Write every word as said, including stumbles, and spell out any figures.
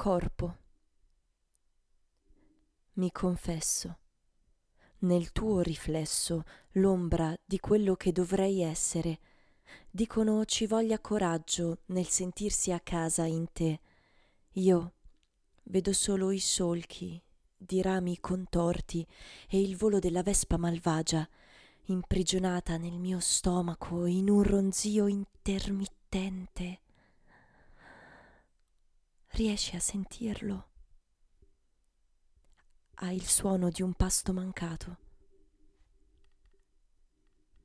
corpo. Mi confesso, nel tuo riflesso, l'ombra di quello che dovrei essere. Dicono ci voglia coraggio nel sentirsi a casa in te. Io vedo solo i solchi di rami contorti e il volo della vespa malvagia, imprigionata nel mio stomaco in un ronzio intermittente. Riesci a sentirlo? Ha il suono di un pasto mancato.